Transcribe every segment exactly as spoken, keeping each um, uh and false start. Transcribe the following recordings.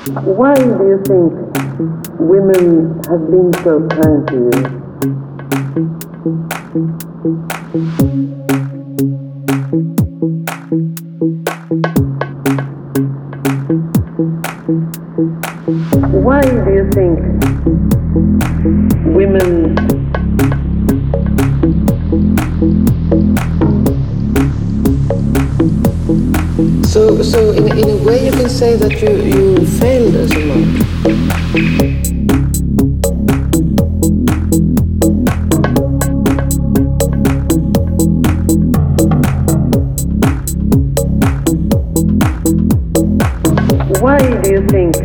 Why do you think women have been so kind to you? Why do you think women So, so in, in a way you can say that you, you failed as a monk. Why do you think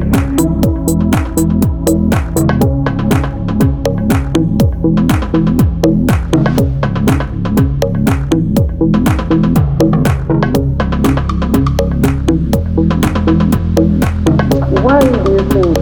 Why do you think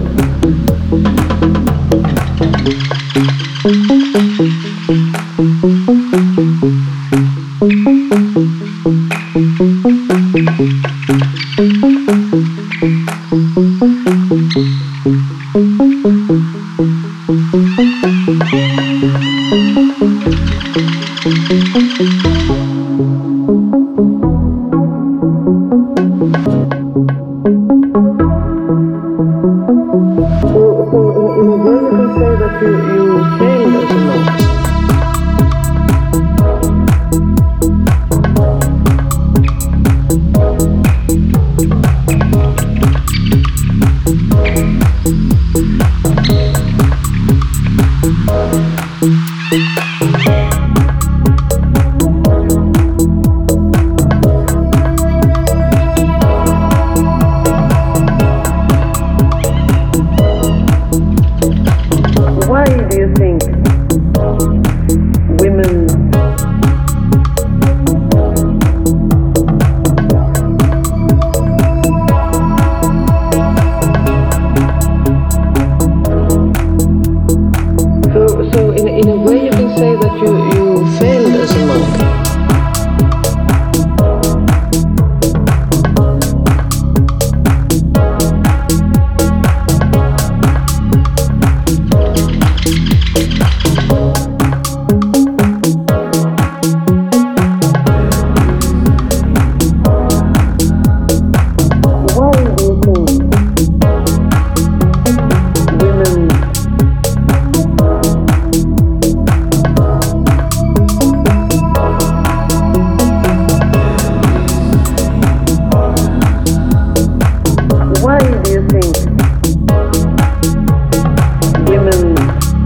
Why do you think women So, so in, in a way you can say that you, you failed as a monk. Why do you think women Why do you think women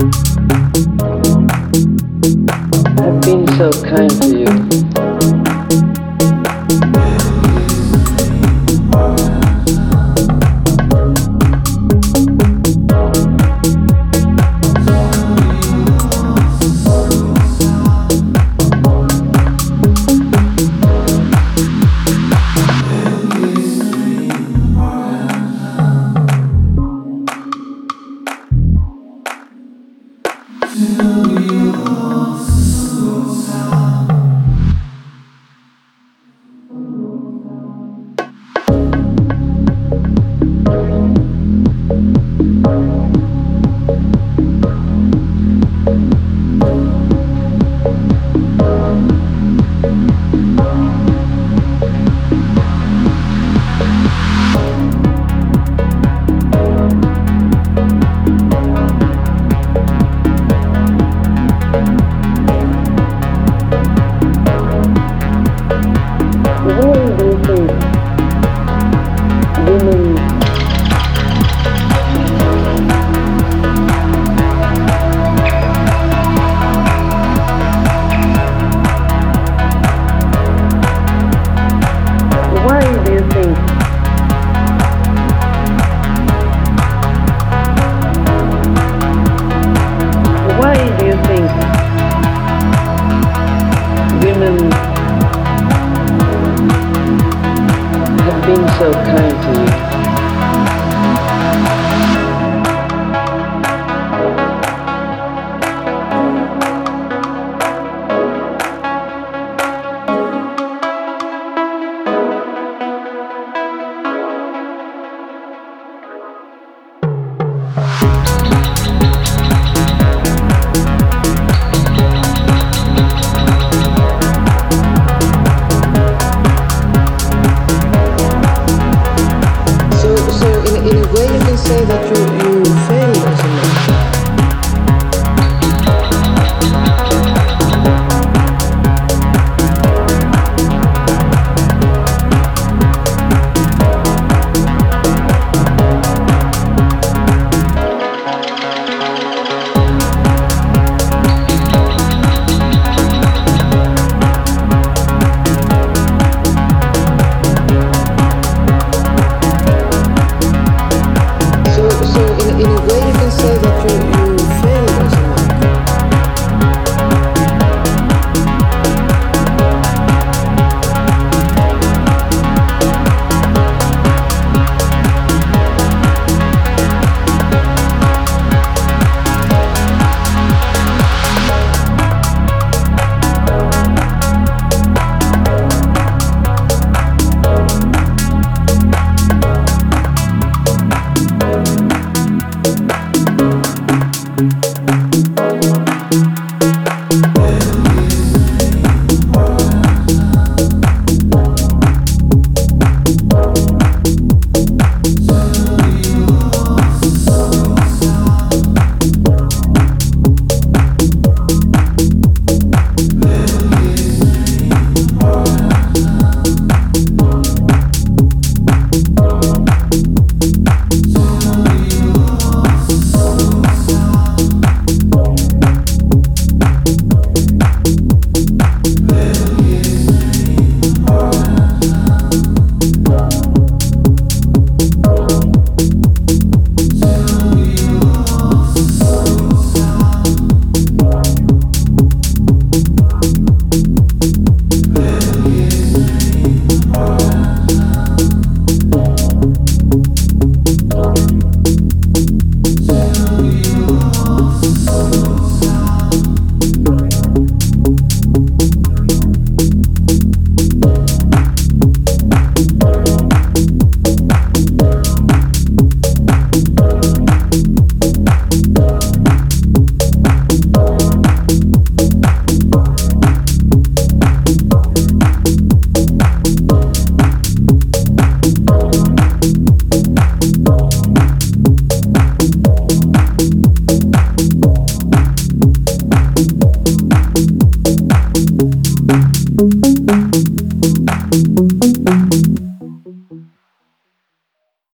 Have been so kind to you. Why do you think women Why do you think Why do you think women Have been so kind to you. say that you